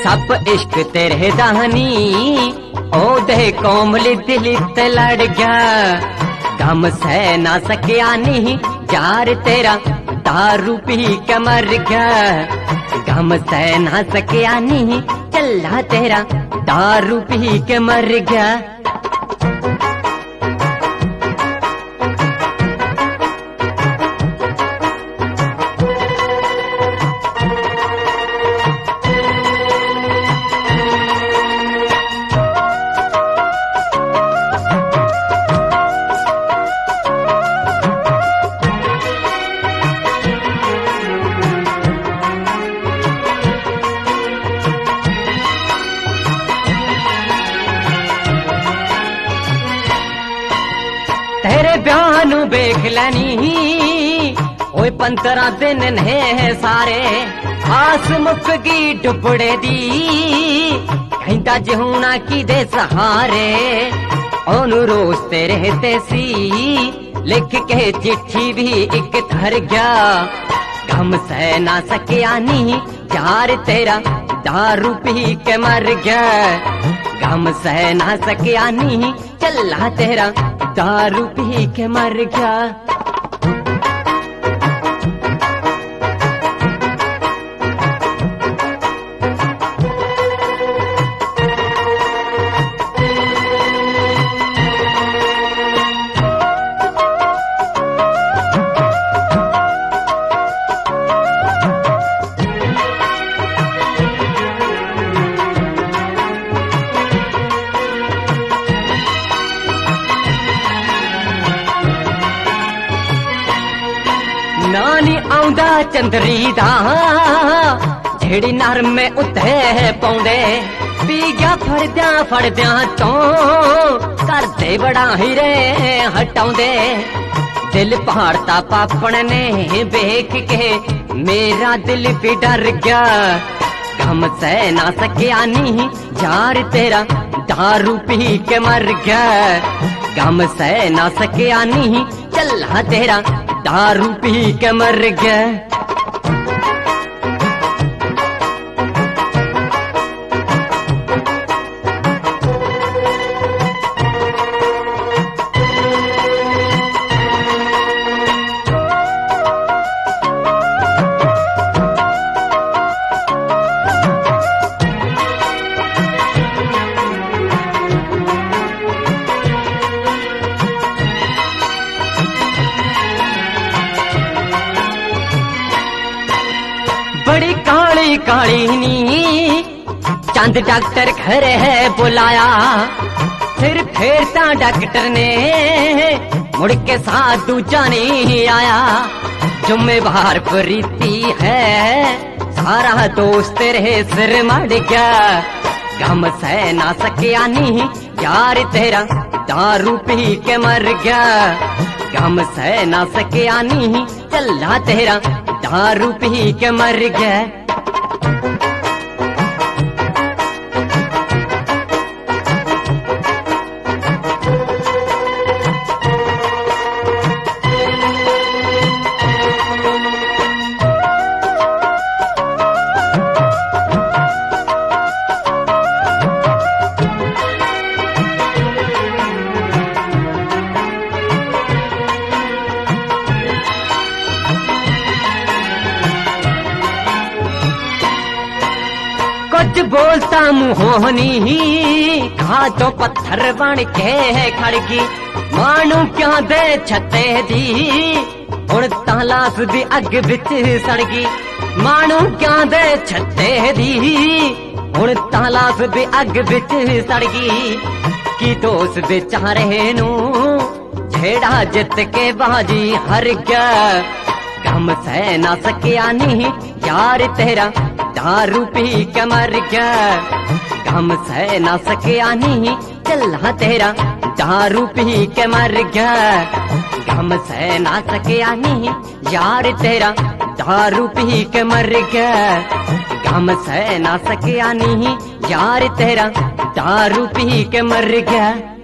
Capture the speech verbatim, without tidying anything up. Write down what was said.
सप इश्क तेरे दानी ओ दे कोमली दिल ते लड़ गया। गम सह ना सकिया नी यार तेरा दारू पी के मर गया। गम सह ना सकिया नी चला तेरा दारू पी के मर गया। तेरे ब्याह नू वेख लैनी ओए पंद्रह दिन ने सारे आस मुक गई डुबड़े दी। कहता जहूना की दे सहारे ओनू रोज तेरे ते सी लिख के चिट्ठी भी एक धर गया। गम सह ना सकिया नी यार तेरा दारू पी के मर गया। गम सह ना सकिया नी चला तेरा दारू पी के मर गया। नानी आउंदा चंदरी दा जेड़ी नरमे उत्ते पौंदे पी गया फड़द्या फड़द्या तो करदे बड़ा हिरे हटाउंदे। दिल पहाड़ता पापण ने वेख के मेरा दिल भी डर गया। गम सह ना सकिया नी यार तेरा दारू पी के मर गया। गम सह ना सकिया नी चला तेरा दारू पी के मर गया। बड़ी काली काली नी चंद डॉक्टर घर है बुलाया। फिर फेरता डॉक्टर ने मुड़ के साथ दूजा नहीं आया। जुम्मेवार प्रीति है सारा दोस्त रहे सिर मर गया। गम सह ना सकिया नी यार तेरा दारू पी के मर गया। गम सह ना सकिया नी चला तेरा दारू पी के मर गया। कुछ बोलता मुहोनी खा तो पत्थर बन के खड़गी। मानू क्या दे छते दी उड़ तालास दी अग बिच सड़गी। मानू क्या दे छते दी उड़ तालास दी अग बिच सड़गी। की दोस्त बेचारे नू झेड़ा जित के बाजी हर गया। गम सह ना सकिया नी यार तेरा दारू पी के मर गया। गम सह ना सकिया नी चला तेरा दारू पी के मर गया। गम सह ना सकिया नी यार तेरा दारू पी के मर गया। गम सह ना सकिया नी यार तेरा दारू पी के मर गया।